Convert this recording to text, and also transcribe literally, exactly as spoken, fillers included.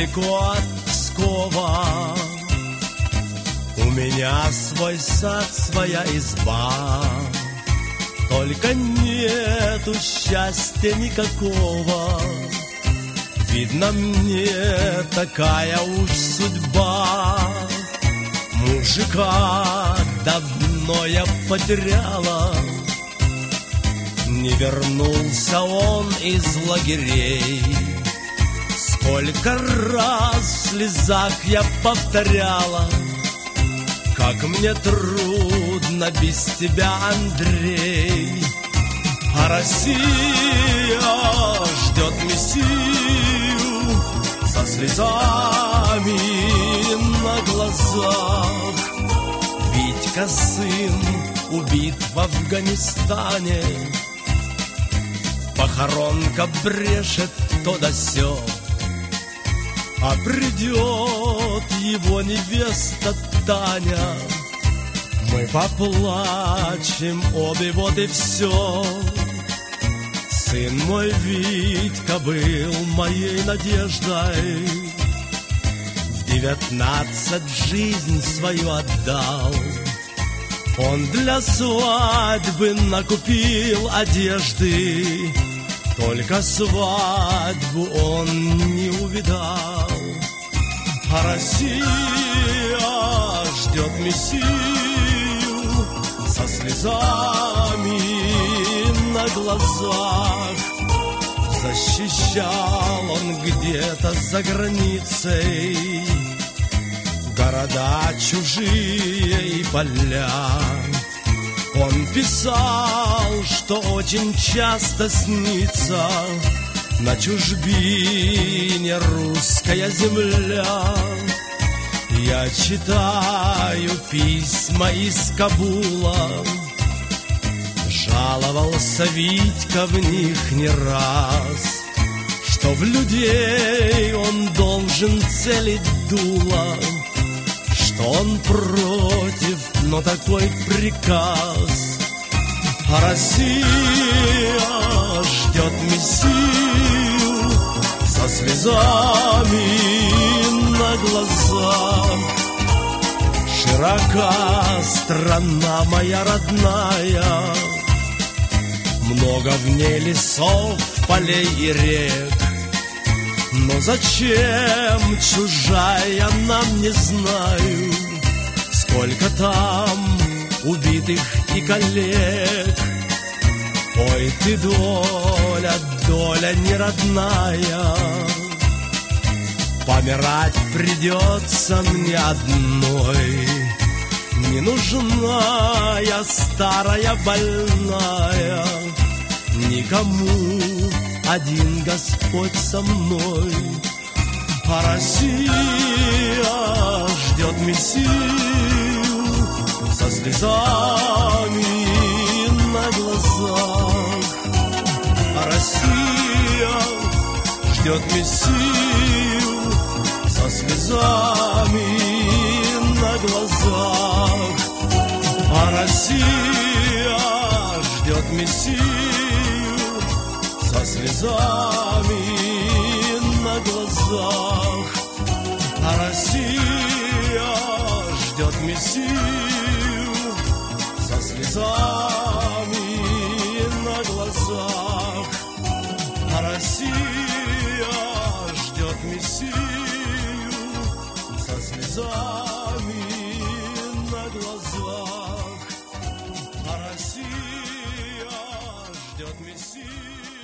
далеко от Пскова. У меня свой сад, своя изба, только нету счастья никакого. Видно, мне такая уж судьба. Мужика давно я потеряла, не вернулся он из лагерей. Сколько раз в слезах я повторяла: как мне трудно без тебя, Андрей. А Россия ждет Мессию со слезами на глазах. Витька, сын, убит в Афганистане, похоронка брешет то да сё. А придет его невеста Таня, мы поплачем обе, вот и все. Сын мой Витька был моей надеждой, в девятнадцать жизнь свою отдал. Он для свадьбы накупил одежды, только свадьбу он не увидал. А Россия ждет Мессию со слезами на глазах. Защищал он где-то за границей города чужие и поля. Он писал, что очень часто снится на чужбине русская земля. Я читаю письма из Кабула, жаловался Витька в них не раз, что в людей он должен целить дуло, что он против, но такой приказ. А Россия ждет Мессию со слезами на глазах. Широка страна моя родная, много в ней лесов, полей и рек. Но зачем чужая нам, не знаю, сколько там убитых и коллег. Ой, ты доля, доля неродная, помирать придется мне одной. Не нужна я старая больная, никому, один Господь со мной. А Россия ждет Мессию со слезами на глазах. А Россия ждет Мессию со слезами на глазах. А Россия ждет Мессию со слезами на глазах. А Россия ждет Мессию со слезами на глазах. А Россия ждет Мессию со слезами на глазах. А Россия ждет Мессию